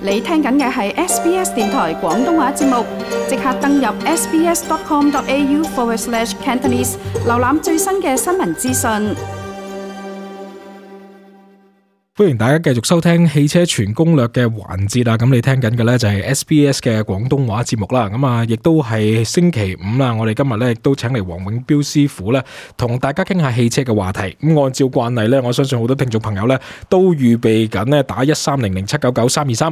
你聽緊嘅係 SBS 電台廣東話節目，即刻登入 sbs.com.au/Cantonese 瀏覽最新嘅新聞資訊。 歡迎大家繼續收聽汽車全攻略嘅環節啦。咁你聽緊嘅呢就係 SBS 嘅廣東話節目啦。咁啊，亦都係星期五啦。我哋今日呢亦都請嚟黃永標師傅呢，同大家傾下汽車嘅話題。咁按照慣例呢，我相信好多聽眾朋友呢都預備緊呢打1300799323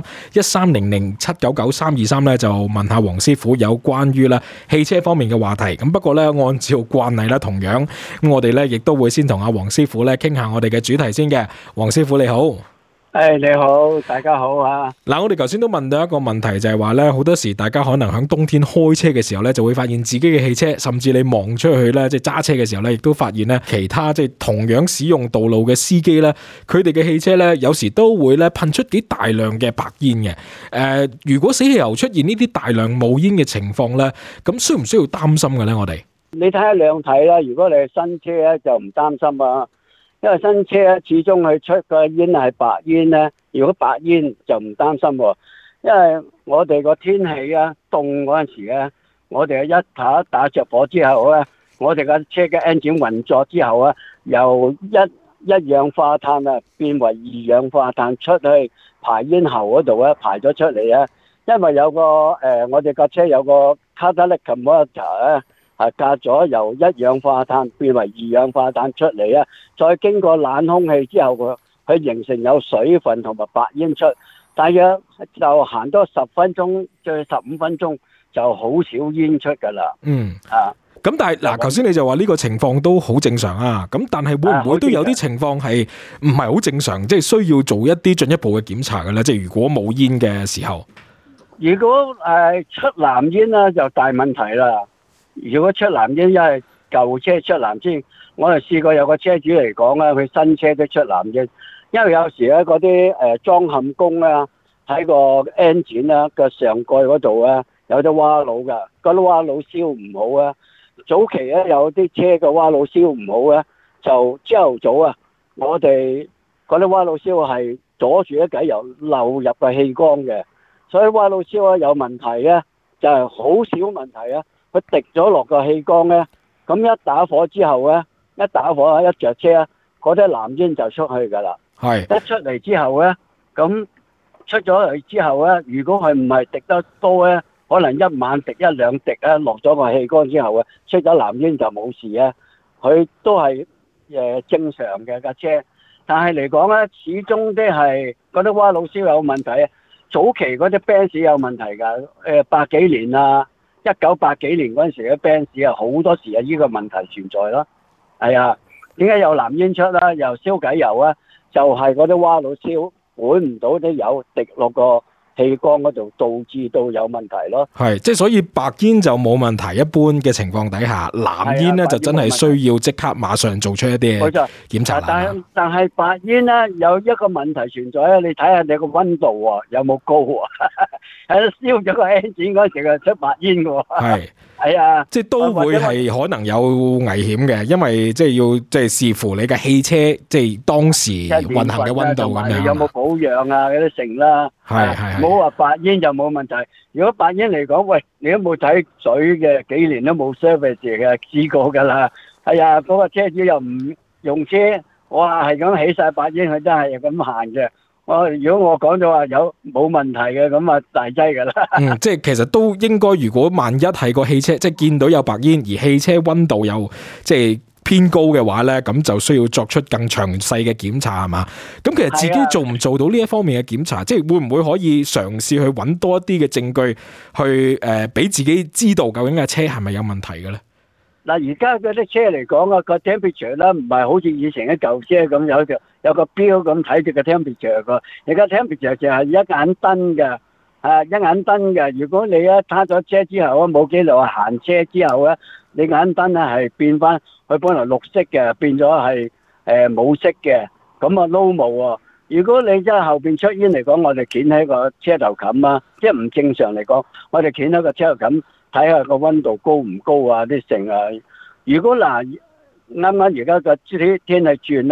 1300799323呢，就問下黃師傅有關於啦汽車方面嘅話題。咁不過呢，按照慣例啦，同樣咁我哋呢亦都會先同阿黃師傅呢傾下我哋嘅主題先嘅。黃師傅你好。 你好，大家好啊！ 嗱，我哋頭先都問到一個問題，就係話咧，好多時大家可能喺冬天開車嘅時候咧，就會發現自己嘅汽車，甚至你望出去咧，即係揸車嘅時候咧，亦都發現咧，其他即係同樣使用道路嘅司機咧，佢哋嘅汽車咧，有時都會咧噴出幾大量嘅白煙嘅。如果死汽油出現呢啲大量冒煙嘅情況咧，咁需唔需要擔心嘅咧？我哋你睇下兩睇啦，如果你係新車咧，就唔擔心啊。因為新車咧，始終佢出嘅煙係白煙咧。如果白煙就唔擔心喎，因為我哋個天氣啊凍嗰陣時咧，我哋一打着火之後咧，我哋個車嘅 engine 運作之後啊，由一氧化碳啊變為二氧化碳出去排煙喉嗰度咧，排咗出嚟啊。因為有個我哋架車有個 catalytic converter 咧。隔咗由一氧化碳變為二氧化碳出嚟啊，再經過冷空氣之後，佢形成有水分同埋白煙出，大約就行多10分鐘，最15分鐘就好少煙出噶啦。 咁但係嗱，頭先你就話呢個情況都好正常啊，咁但係會唔會都有啲情況係唔係好正常，即係需要做一啲進一步嘅檢查嘅咧？即係如果冇煙嘅時候， 如果出藍煙啦，就大問題啦。如果出藍煙，因為舊車出藍煙，我哋試過有個車主嚟講咧，佢新車都出藍煙，因為有時咧嗰啲裝嵌工咧喺個 engine 啦個上蓋嗰度咧有啲蛙佬噶，嗰啲蛙佬燒唔好啊。早期咧有啲車嘅蛙佬燒唔好咧，就朝頭早啊，我哋嗰啲蛙佬燒係阻住一計油流入個氣缸嘅，所以蛙佬燒有問題咧就係好少問題啊。佢滴咗落個氣缸咧，咁一打火之後咧，一着車，嗰啲藍煙就出去噶啦。係一出嚟之後咧，咁出咗嚟之後咧，如果佢唔係滴得多咧，可能一晚滴一兩滴咧，落咗個氣缸之後啊，出咗藍煙就冇事啊。佢都係正常嘅架車，但係嚟講咧，始終都係嗰啲蛙佬燒有問題啊。早期嗰啲 Benz 有問題㗎，80幾年啊。1980幾年嗰陣時嘅 Benz 啊，好多時啊呢個問題存在咯。係啊，點解有藍煙出啦？又燒偈油啊？就係嗰啲蛙佬燒管唔到啲油滴落個氣缸嗰度，導致到有問題咯。係， 即係所以白煙就冇問題，一般嘅情況底下，藍煙咧就真係需要即刻馬上做出一啲檢查啦。 但係白煙咧有一個問題存在啊，你睇下你個溫度啊有冇高啊？係燒咗個 engine 嗰時就出白煙嘅喎。係啊， 即係都會係可能有危險嘅，因為即係要即係視乎你嘅汽車即係當時運行嘅溫度咁樣。 有冇保養啊？嗰啲成啦。係。唔好話白煙就冇問題。如果白煙嚟講，喂，你都冇睇水嘅，幾年都冇 service 嘅，試過㗎啦。係啊，嗰個車主又唔用車，哇，係咁起晒白煙，佢真係咁行嘅。如果我講咗話有冇問題嘅，咁啊大劑噶啦。 即係其實都應該，如果萬一係個汽車即係見到有白煙，而汽車溫度又即係偏高嘅話咧，咁就需要作出更詳細嘅檢查係嘛？咁其實自己做唔做到呢一方面嘅檢查，即係會唔會可以嘗試去揾多一啲嘅證據去俾自己知道究竟架車係咪有問題嘅咧？ 嗱，而家嗰啲車嚟講啊，個 temperature 咧唔係好似以前啲舊車咁有個錶咁睇住個 temperature 個，而家 temperature 就係一眼燈嘅，一眼燈嘅。如果你一撻咗車之後啊，冇幾耐行車之後咧，你眼燈咧係變翻，佢本來綠色嘅變咗係冇色嘅，咁啊撈冇喎。如果你真係後邊出煙嚟講，我哋掀起個車頭冚啊，即係唔正常嚟講，我哋掀起個車頭冚。睇下個溫度高唔高啊啲成啊！如果嗱啱啱而家個天氣轉啦，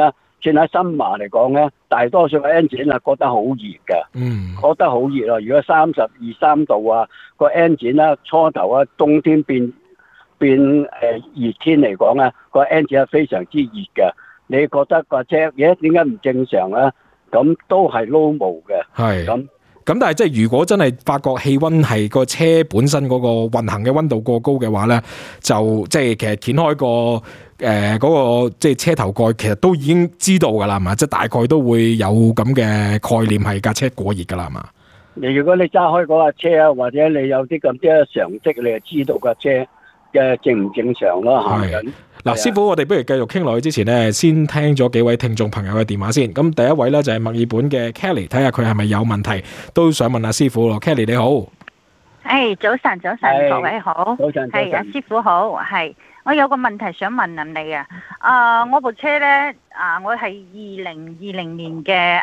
算喺新馬嚟講咧，大多數嘅 engine 啊覺得好熱嘅，覺得好熱啊！如果32、3度啊，個 engine 啦初頭啊，冬天變熱天嚟講咧，個 engine 係非常之熱嘅。你覺得個車點解唔正常咧？咁都係撈毛嘅。係咁但係即係如果真係發覺氣溫係個車本身嗰個運行嘅溫度過高嘅話咧，就即係其實掀開個嗰個即係車頭蓋，其實都已經知道噶啦，係嘛？即係大概都會有咁嘅概念係架車過熱噶啦，係嘛？ 如果你揸開嗰架車啊，或者你有啲咁嘅常識，你就知道架車嘅正唔正常咯，行緊。 嗱，師傅，我哋不如繼續傾落去之前呢，先聽咗幾位聽眾朋友嘅電話先。咁第一位呢，就係墨爾本嘅 Kelly， 睇下佢係咪有問題，都想問下師傅咯。Kelly 你好， 早晨，各位好，係阿師傅好，係我有個問題想問你啊。我部車呢，我係2020年嘅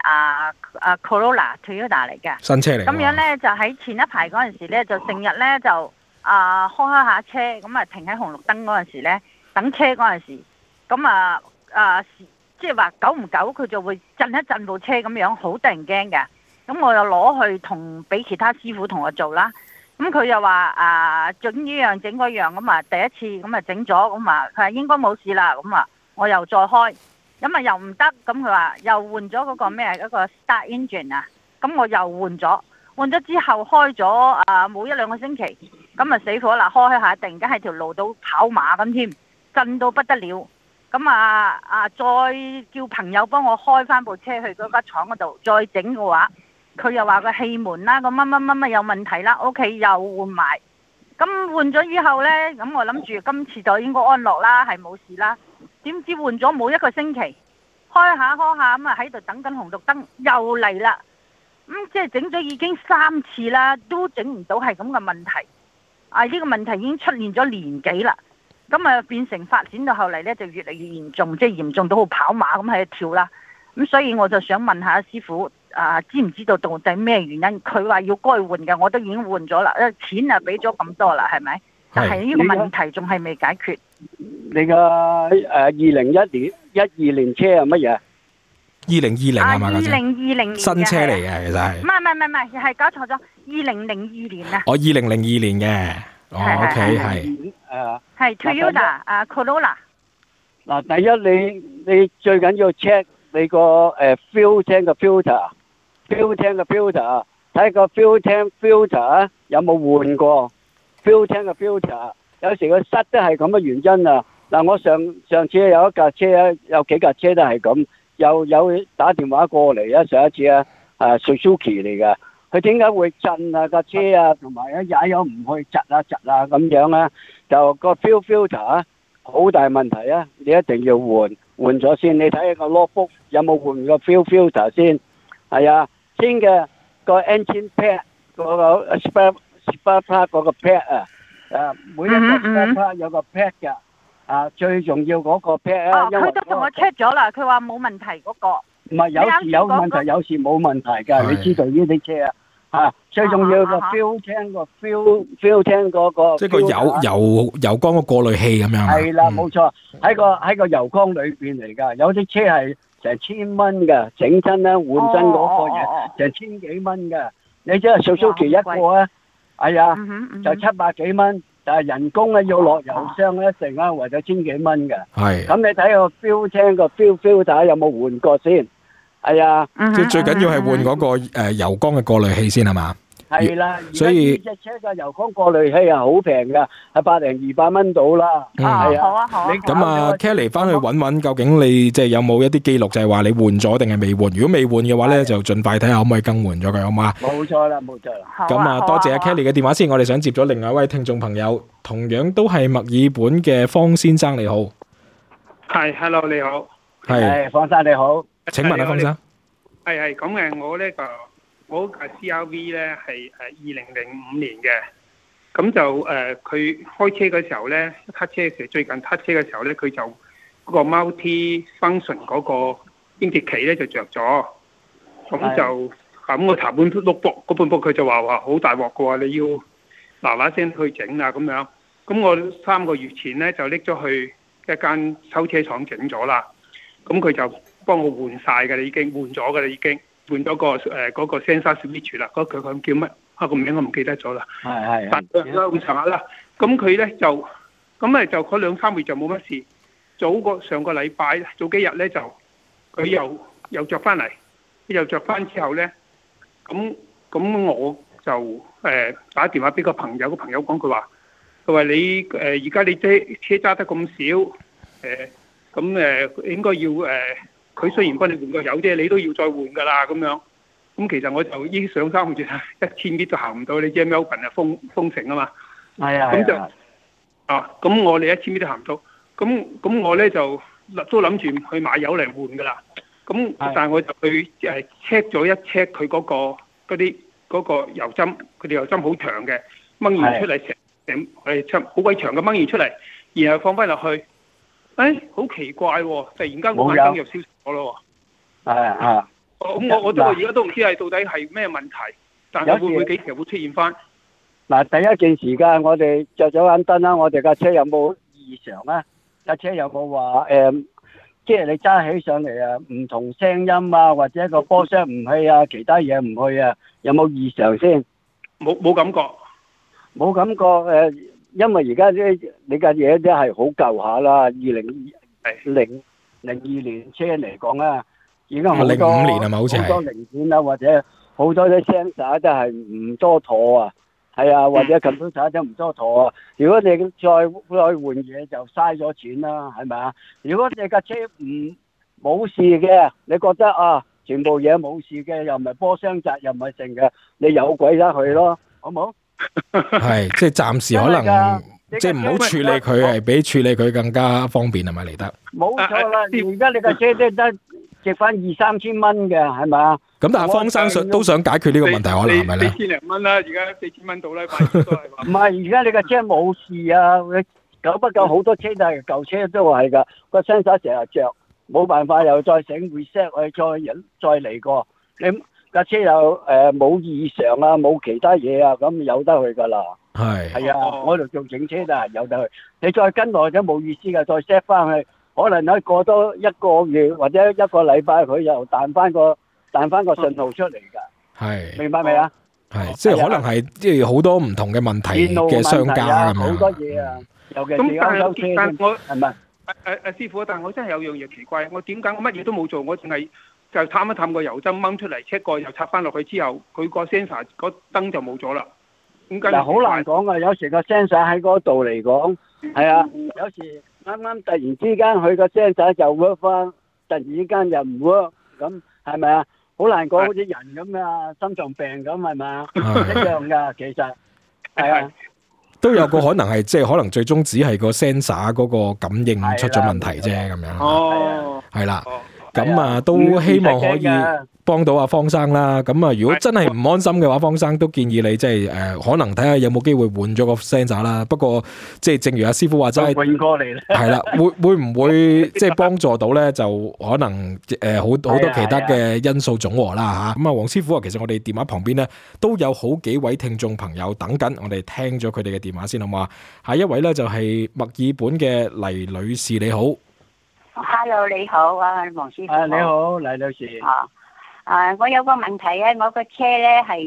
Corolla Toyota 嚟嘅， 新車嚟。咁樣呢，就喺前一排嗰陣時呢，就成日呢，就開下車，咁啊停喺紅綠燈嗰陣時呢。等車嗰陣時，咁即係話久唔久佢就會震一震部車咁樣，好得人驚嘅。咁我又攞去俾其他師傅同我做啦。咁佢又話整呢樣整嗰樣，咁啊第一次咁啊整咗，咁啊佢話應該冇事啦。咁啊我又再開，咁啊又唔得，咁佢話又換咗嗰個咩嗰個 start engine 啊。咁我又換咗之後開咗冇1-2個星期，咁啊死火啦！開下突然間喺條路度跑馬咁添。震到不得了，咁再叫朋友幫我開翻部車去嗰間廠嗰度再整嘅話，佢又話個氣門啦，個乜有問題啦，OK 又換埋，咁換咗以後呢，咁我諗住今次就應該安樂啦，係冇事啦。點知換咗冇1個星期，開下咁啊喺度等緊紅綠燈又嚟啦，即係整咗已經3次啦，都整唔到係咁嘅問題。呢個問題已經出現咗年幾啦。咁啊，變成發展到後嚟咧，就越嚟越嚴重，即係嚴重到好跑馬咁喺度跳啦。咁所以我就想問下師傅，知唔知道到底咩原因？佢話要該換嘅，我都已經換咗啦，錢啊俾咗咁多啦，係咪？但係呢個問題仲係未解決。 你個2012年車係乜嘢 ？2020係嘛 ？2020年新車嚟嘅，其實係。 唔係，係搞錯咗，2002年啊。 2002年嘅。OK 係 Toyota Corolla。 嗱，第一你最緊要 check 你個fuel tank 嘅 filter，fuel tank 嘅 filter，睇個 fuel tank filter 有冇換過 fuel tank 嘅 filter。有時佢塞都係咁嘅原因啊。嗱，我上次有一架車啊，有幾架車都係咁，有打電話過嚟啊，上一次Suzuki 嚟嘅。佢點解會震啊架車啊，同埋踩油唔去窒啊咁樣啊？就個 fuel filter 好大問題啊！你一定要換咗先。你睇下個 logbook 有冇換個 fuel filter 先？係啊，先嘅個 engine pad 嗰個 spare part 嗰個 pad 每一個 spare part 有個 pad 㗎。最重要嗰個 pad 啊， 佢都同我 check 咗啦，佢話冇問題嗰個。 唔係，有時有問題，有時冇問題㗎。你知道呢啲車最重要個 fuel tank 個 fuel tank 嗰個， 即係個油缸個過濾器咁樣。 係啦，冇錯，喺個油缸裏邊嚟㗎。有啲車係成1000蚊㗎，整親咧換真嗰個嘢成1000幾蚊㗎。你即係Suzuki一個咧，係啊，就700幾蚊，但係人工咧要落油箱咧，成啊為咗1000幾蚊㗎。係。咁你睇個 fuel tank 個 fuel filter 有冇換過先？係啊， 即係最緊要係換嗰個油缸嘅過濾器先係嘛？ 係啦， 所以隻車嘅油缸過濾器係好平㗎，係100-200蚊到啦。 係啊，好啊。 咁Kelly 翻去揾揾，究竟你即係有冇一啲記錄，就係話你換咗定係未換？如果未換嘅話咧，就盡快睇下可唔可以更換咗佢，好嘛？ 冇錯啦。 咁多謝阿 Kelly 嘅電話先，我哋想接咗另外一位聽眾朋友，同樣都係墨爾本嘅方先生，你好。 係 ，hello 你好。 係，方生你好。 請問方生。 係咁嘅，我架 CRV 咧係2005年嘅，咁就佢開車嘅時候咧，撻車嘅時候，最近撻車嘅時候咧，佢就嗰個 multi function 嗰個應節器咧就着咗，咁就咁我查本碌簿嗰本簿佢就話好大鑊嘅喎，你要嗱聲去整啊咁樣，咁我3個月前咧就拎咗去一間修車廠整咗啦，咁佢就幫我換晒㗎啦，已經換咗㗎啦，已經換咗嗰個 sensor switch 啦，嗰佢叫乜個名我唔記得咗啦。 係但係咁上下啦，咁佢咧就咁咧就嗰2-3月就冇乜事。上個禮拜早幾日咧就佢又着翻嚟，又着翻之後咧，咁我就打電話俾個朋友講，佢話你而家你車揸得咁少，應該要佢雖然幫你換個油啫，你都要再換噶啦咁樣。咁其實我就已經上3個月1000米都行唔到，你知 Melbourne 啊封城啊嘛。係啊。咁就咁我哋1000米都行唔到。咁我咧就都諗住去買油嚟換噶啦。咁但係我就去check 咗一 check 佢嗰個油針，佢哋油針好長嘅，掹完出嚟成好鬼長嘅，掹完出嚟，然後放翻落去，好奇怪喎！突然間個眼燈又消失咗咯喎。咁我而家都唔知係到底係咩問題，但係會唔會幾時會出現翻？ 嗱，第一件事㗎，我哋着咗眼燈啦，我哋架車有冇異常啊？架車有冇話即係你揸起上嚟啊，唔同聲音啊，或者個波箱唔去啊，其他嘢唔去啊，有冇異常先？ 冇感覺， 冇感覺因為而家你架嘢都係好舊下啦，2002年車嚟講啊，已經好多 05年係咪好似係好多零件啊，或者好多啲聲灑都係唔多妥啊。係啊，或者近都踩得唔多妥啊！如果你再換嘢就嘥咗錢啦，係咪啊？如果你架車冇事嘅，你覺得全部嘢冇事嘅，又唔係波箱砸，又唔係剩嘅，你有鬼得去咯，好冇？ 係即係暫時可能即係唔好處理佢，係比處理佢更加方便係咪嚟得？ 冇錯啦，而家你架車都得值翻2-3千蚊嘅，係咪啊？ 咁但係方生都想解決呢個問題，可能係咪咧 ？4000零蚊啦，而家4000蚊到啦，買都係話。 唔係，而家你架車冇事啊！你久不久好多車都係舊車都係㗎，個聲灑成日着，冇辦法又再整 reset 再嚟過。你架車又冇異常啊，冇其他嘢啊，咁有得去㗎啦。係啊，我度做整車就係有得去。你再跟落都冇意思㗎，再 set 翻去，可能喺過多1個月或者1個禮拜，佢又彈翻個信號出嚟㗎，明白未啊？ 係，即係可能係即係好多唔同嘅問題嘅商家咁樣。 好多嘢啊，尤其是歐洲車，係咪？ 師傅，但係我真係有樣嘢奇怪，我點解我乜嘢都冇做，我淨係就探一探個油針掹出嚟 check 過，又插翻落去之後，佢個 sensor 個燈就冇咗啦。 嗱，好難講啊！有時個 sensor 喺嗰度嚟講，係啊，有時啱啱突然之間佢個 sensor 就 work 翻，突然之間又唔 work，咁係咪啊？好難講，好似人咁啊，心臟病咁係咪啊？一樣㗎，其實係啊， 都有個可能係即係可能最終只係個 sensor 嗰個感應出咗問題啫，咁樣。係啦，咁都希望可以幫到阿方生啦。咁如果真係唔安心嘅話，方生都建議你即係可能睇下有冇機會換咗個 sensor 啦。不過即係正如阿師傅話齋， 換過嚟啦。 係啦，會唔會即係幫助到咧？就可能好多其他嘅因素總和啦嚇。咁黃師傅其實我哋電話旁邊咧都有好幾位聽眾朋友等緊，我哋聽咗佢哋嘅電話先好嘛？下一位咧就係墨爾本嘅黎女士，你好。 Hello， 你好啊，黃師傅。 你好，黎女士。 我有個問題咧，我個車咧係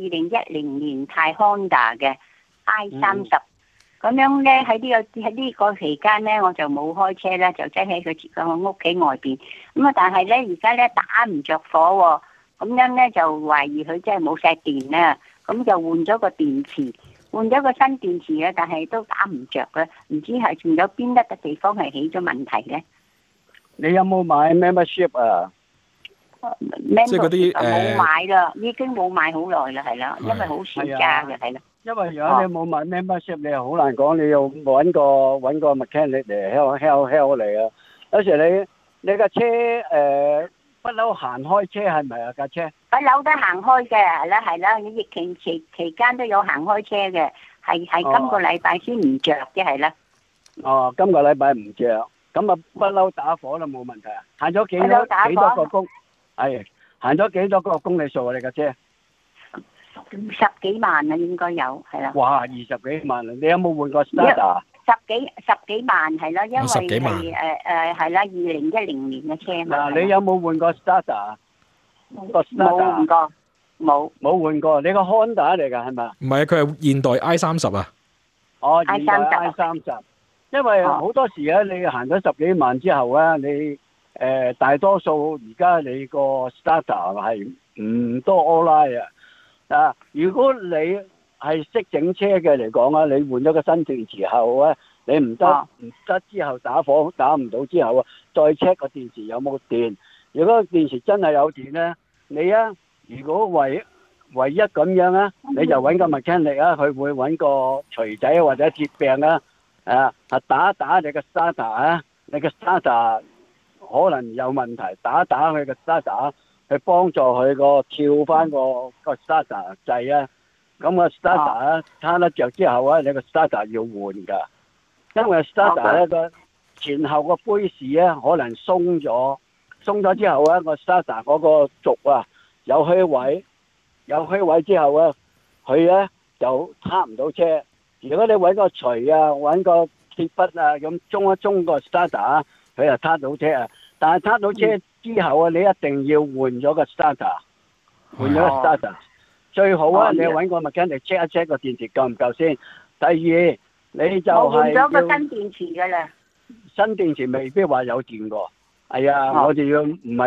2010年泰 Honda 嘅 I30，咁樣咧喺呢個期間咧，我就冇開車啦，就擠喺佢屋企外邊。咁啊，但係咧而家咧打唔着火喎，咁樣咧就懷疑佢真係冇晒電啦，咁就換咗個電池，換咗個新電池啊，但係都打唔着嘅，唔知係仲有邊一個地方係起咗問題咧？ 你有冇買 membership 啊？ 即係嗰啲冇買啦，已經冇買好耐啦，係啦，因為好少加嘅，係啦。 因為如果你冇買 membership，你又好難講，你要揾個 mechanic 嚟 help 你啊。有時你架車不嬲行開車係咪啊？架車不嬲都行開嘅，係啦，你疫情期間都有行開車嘅，係今個禮拜先唔着嘅，係啦。 哦，今個禮拜唔着，咁啊不嬲打火都冇問題啊。行咗幾多個公？係行咗幾多個公里數啊？你架車 10幾萬啊，應該有，係啦。 哇，20幾萬啊！你有冇換過 starter？ 十幾萬係咯，因為十幾萬係係啦，2010年嘅車嘛。 嗱，你有冇換過 Starter？個冇換 Starter 過， 冇換過，你個 Honda 嚟㗎係咪？ 唔係，佢係現代 I30啊。 哦， I30 現代 I30，因為好多時咧，你行咗十幾萬之後咧，你大多數而家你個 Starter 係唔多 all-line 啊！如果你係識整車嘅嚟講啊，你換咗個新電池後咧，你唔得之後打火打唔到之後啊，再 check 個電池有冇電。如果電池真係有電咧，你啊，如果唯一咁樣啊，你就揾個 mechanic 啊，佢會揾個錘仔或者鐵柄啊，打你個 starter 啊，你個 starter 可能有問題，打佢個 starter，去幫助佢個跳翻個 starter 掣啊，咁個 starter 啊攤得着之後啊，你個 starter 要換㗎，因為 starter 咧個前後個杯士咧可能鬆咗之後咧個 starter 嗰個軸啊有虛位之後啊，佢咧就撻唔到車。如果你揾個錘啊，揾個鐵筆啊，咁中一中個 starter，佢就撻到車啊。但係撻到車之後啊，你一定要換咗個 starter，換咗個 starter。最好啊，你揾個 mechanic check 一 check 個電池夠唔夠先。第二，你就係我換咗個新電池㗎啦。 新電池未必話有電㗎。係啊，我哋要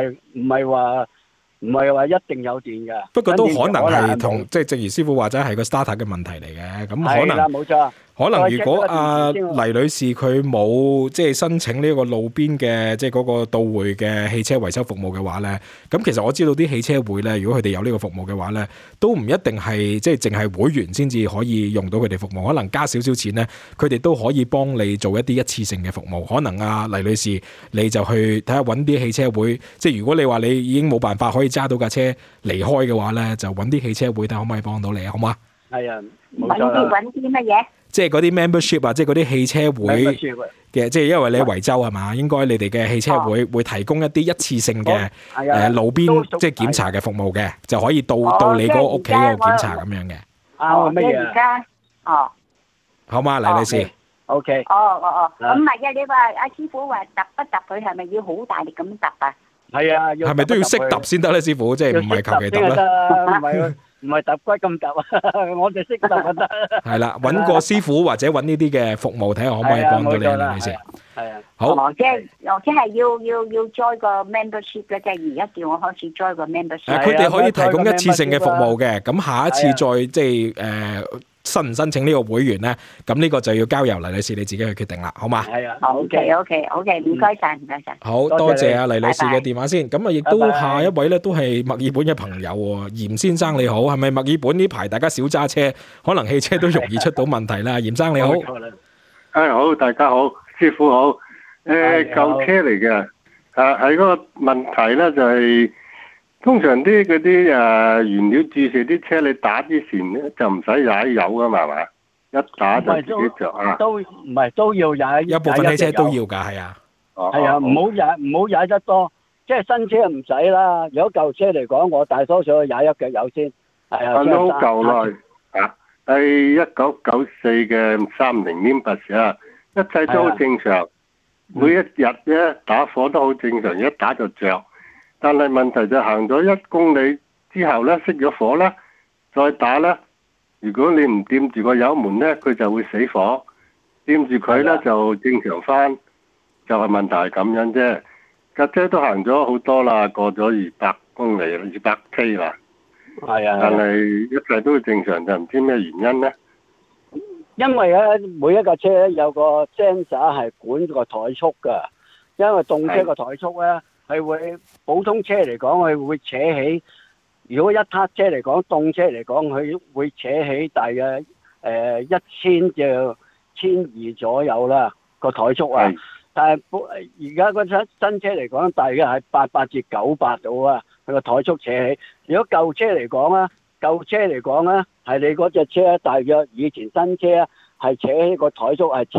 唔係話一定有電㗎。 不過都可能係同即係正如師傅話齋係個 starter 嘅問題嚟嘅，咁可能冇錯。 可能如果黎女士佢冇即係申請呢個路邊嘅即係嗰個到會嘅汽車維修服務嘅話咧，咁其實我知道啲汽車會咧，如果佢哋有呢個服務嘅話咧，都唔一定係即係淨係會員先至可以用到佢哋服務，可能加少少錢咧，佢哋都可以幫你做一啲一次性嘅服務。可能黎女士你就去睇下揾啲汽車會，即係如果你話你已經冇辦法可以揸到架車離開嘅話咧，就揾啲汽車會睇可唔可以幫到你，好嘛？ 係啊，冇錯啦。 揾啲乜嘢？ 即係嗰啲 membership 啊，即係嗰啲汽車會嘅，即係因為你係維州係嘛，應該你哋嘅汽車會提供一啲一次性嘅路邊即係檢查嘅服務嘅，就可以到你嗰個屋企嗰個檢查咁樣嘅。 乜嘢？ 而家好嘛，黎女士。 OK。 咁唔係啊？你話阿師傅話揼一揼佢係咪要好大力咁揼啊？ 係啊， 係咪都要識揼先得咧，師傅？即係唔係求其揼啦？ 唔係揼骨咁揼啊！我哋識揼就得。係啦，揾個師傅或者揾呢啲嘅服務，睇下可唔可以幫到你啊，黎女士。 係啊。 好。 即係要 join 個 membership 咧，即係而家叫我開始 join 個 membership。 佢哋可以提供一次性嘅服務嘅，咁下一次再即係申唔申請呢個會員咧？咁呢個就要交由黎女士你自己去決定啦，好嘛？ 係啊。 OK，唔該晒，唔該晒。 好多謝阿黎女士嘅電話先。咁啊，亦都下一位咧都係墨爾本嘅朋友喎，嚴先生你好，係咪墨爾本呢排大家少揸車，可能汽車都容易出到問題啦？嚴生你好。 好，大家好，師傅好。舊車嚟嘅，係嗰個問題咧就係。通常嗰啲原料注射啲車，你打之前咧就唔使踩油噶嘛，係嘛？一打就自己着啊！ 都要踩， 有部分汽車都要㗎，係啊。 係啊，唔好踩得多，即係新車唔使啦。如果舊車嚟講，我大多數踩一腳油先。係啊。 都好舊耐啊！係1994嘅30 Nimbus啊，一切都好正常，每一日咧打火都好正常，一打就着。但係問題就行咗1公里之後咧，熄咗火啦，再打啦。如果你唔掂住個油門咧，佢就會死火；掂住佢咧就正常翻。就係問題係咁樣啫。架車都行咗好多啦，過咗200公里200 K 啦。係啊。但係一切都正常，就唔知咩原因咧。 因為咧，每一架車咧有個 sensor 係管個怠速㗎，因為動車個怠速咧。係會普通車嚟講，佢會扯起。如果一撻車嚟講，動車嚟講，佢會扯起大約1000至1200左右啦個怠速啊。但係而家個新車嚟講，大約係800至900度啊，佢個怠速扯起。如果舊車嚟講啊，係你嗰隻車大約以前新車啊係扯起個怠速係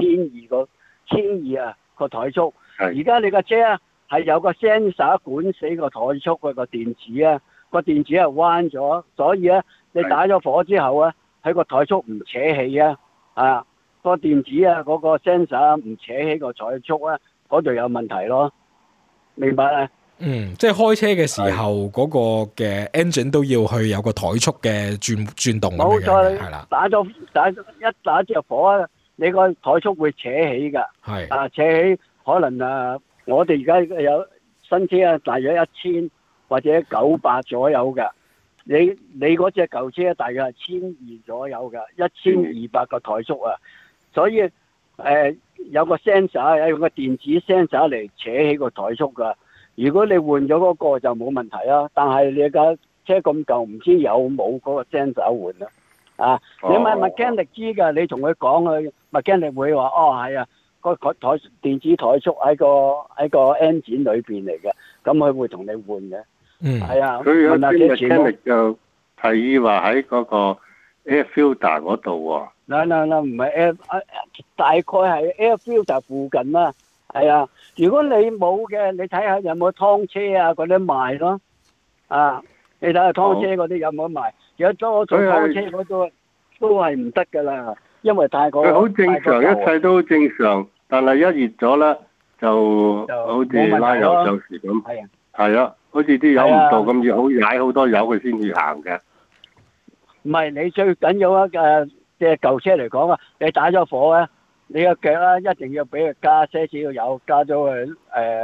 1200啊個怠速。而家你個車啊係有個 sensor 管死個怠速嗰個電子啊，個電子係彎咗，所以咧你打咗火之後啊，喺個怠速唔扯起啊， 個電子啊嗰個 sensor 唔扯起個怠速啊，嗰度有問題咯，明白啊？ 即係開車嘅時候嗰個嘅 engine 都要去有個怠速嘅轉動咁樣嘅，係啦。打着火啊，你個怠速會扯起㗎。係啊，扯起可能我哋而家有新車啊，大約1000或者900左右㗎。你嗰隻舊車大約係1200左右㗎，1200個怠速啊。所以有個 sensor 有個電子 sensor 嚟扯起個怠速㗎。如果你換咗嗰個就冇問題啊，但係你架車咁舊，唔知有冇嗰個 sensor 換啊？啊，你問 mechanic 知㗎，你同佢講佢 mechanic 會話係啊，個電子怠速喺個 engine 裏邊嚟嘅，咁佢會同你換嘅。係啊。 所以有啲 mechanic 就提議話喺嗰個 air filter 嗰度喎。 嗱，唔係 air，大概係 air filter 附近啦。係啊，如果你冇嘅，你睇下有冇湯車啊嗰啲賣咯。啊，你睇下湯車嗰啲有冇賣？如果多做湯車嗰度都係唔得噶啦，因為太過。佢好正常， 一切都好正常，但係一熱咗咧，就好似拉油上時咁。係啊，係啊，好似啲油唔到咁要好踩好多油佢先至行嘅。 唔係，你最緊要啊！即係舊車嚟講啊，你打咗火啊！你個腳啊，一定要俾佢加些少油，加咗佢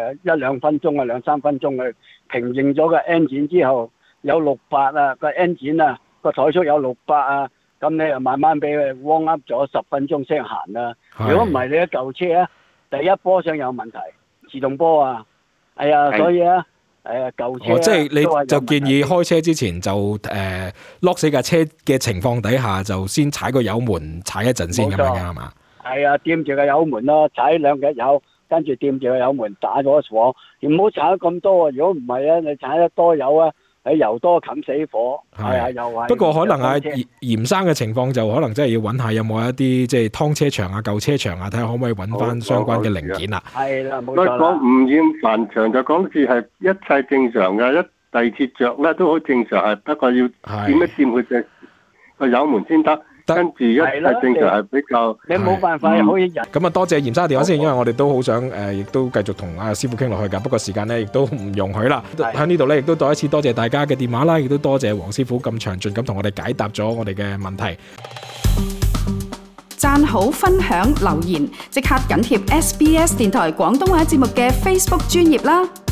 1-2分鐘啊，2-3分鐘去平靜咗個 engine 之後，有600啊個 engine 啊個怠速有600啊，咁你就慢慢俾佢 warm up 咗10分鐘先行啦。如果唔係你嘅舊車啊，第一波上有問題，自動波啊，係啊，所以啊。舊車即係你就建議開車之前就lock 死架車嘅情況底下，就先踩個油門踩一陣先咁樣嘅係嘛？係啊，掂住個油門咯，踩2隻油，跟住掂住個油門打咗火，唔好踩得咁多啊！如果唔係啊，你踩得多油啊，喺油多冚死火。係啊，又係。不過可能嚴生嘅情況就可能真係要揾下有冇一啲即係劏車場啊、舊車場啊，睇下可唔可以揾翻相關嘅零件啦。 係啦，冇錯啦。 講唔厭煩場就講住係一切正常嘅，第二次着咧都好正常，係不過要掂一掂佢隻個油門先得。跟住一切正常係比較， 你冇辦法可以人。 咁啊，多謝嚴生電話先，因為我哋都好想亦都繼續同阿師傅傾落去㗎。不過時間咧亦都唔容許啦。喺呢度咧，亦都再一次多謝大家嘅電話啦，亦都多謝黃師傅咁詳盡咁同我哋解答咗我哋嘅問題。 讚好、分享、留言，即刻緊貼SBS 電台廣東話節目嘅 Facebook 專頁啦！